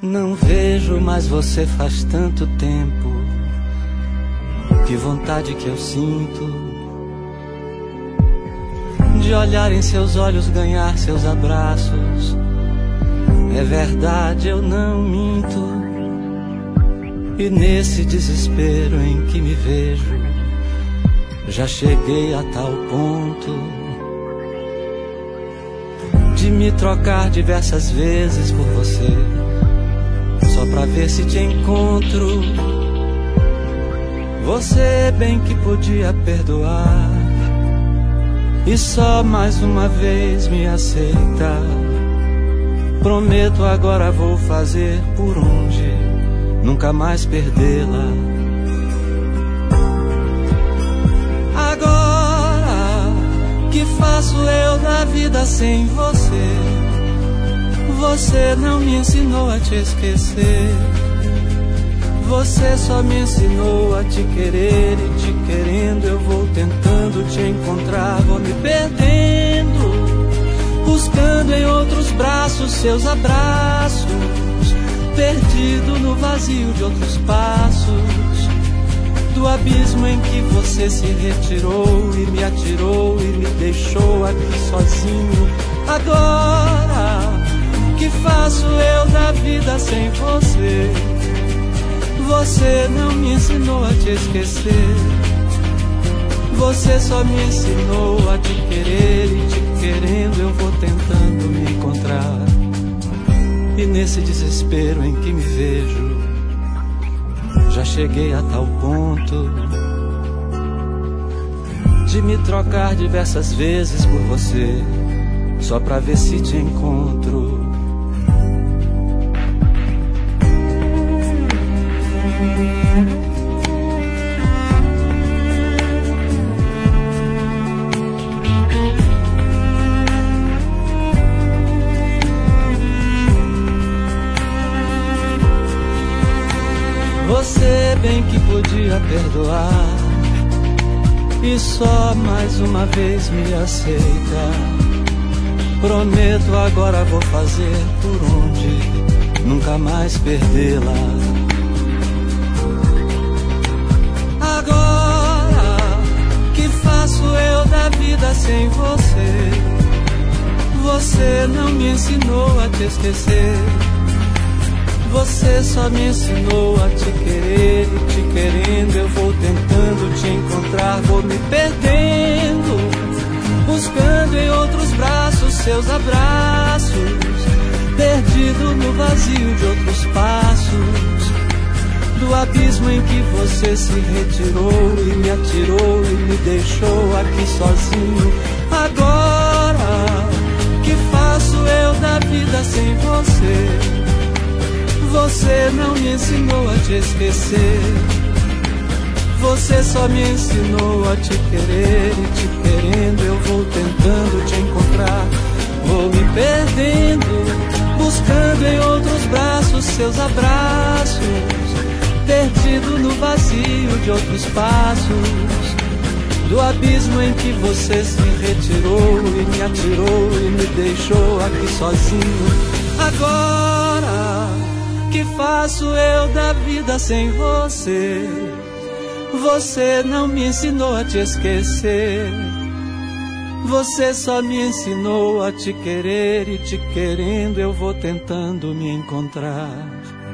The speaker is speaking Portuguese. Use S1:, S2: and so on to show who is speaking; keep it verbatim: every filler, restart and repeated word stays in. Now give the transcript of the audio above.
S1: Não vejo mais você faz tanto tempo. Que vontade que eu sinto de olhar em seus olhos, ganhar seus abraços. É verdade, eu não minto. E nesse desespero em que me vejo, já cheguei a tal ponto de me trocar diversas vezes por você, só pra ver se te encontro. Você bem que podia perdoar e só mais uma vez me aceitar. Prometo agora vou fazer por onde nunca mais perdê-la. Agora que faço eu da vida sem você? Você não me ensinou a te esquecer. Você só me ensinou a te querer, e te querendo eu vou tentando te encontrar. Vou me perdendo, buscando em outros braços seus abraços, perdido no vazio de outros passos, do abismo em que você se retirou e me atirou e me deixou aqui sozinho. Agora que faço eu da vida sem você? Você não me ensinou a te esquecer. Você só me ensinou a te querer, e te querendo eu vou tentando me encontrar. E nesse desespero em que me vejo, já cheguei a tal ponto de me trocar diversas vezes por você, só pra ver se te encontro. Você bem que podia perdoar e só mais uma vez me aceita. Prometo agora vou fazer por onde nunca mais perdê-la. Agora que faço eu da vida sem você? Você não me ensinou a te esquecer. Você só me ensinou a te querer, e te querendo eu vou tentando te encontrar. Vou me perdendo, buscando em outros braços seus abraços, perdido no vazio de outros passos, do abismo em que você se retirou e me atirou e me deixou aqui sozinho. Agora que faço eu da vida sem você? Você não me ensinou a te esquecer. Você só me ensinou a te querer, e te querendo eu vou tentando te encontrar. Vou me perdendo, buscando em outros braços seus abraços, perdido no vazio de outros passos, do abismo em que você se retirou e me atirou e me deixou aqui sozinho. Agora que faço eu da vida sem você? Você não me ensinou a te esquecer. Você só me ensinou a te querer, e te querendo eu vou tentando me encontrar.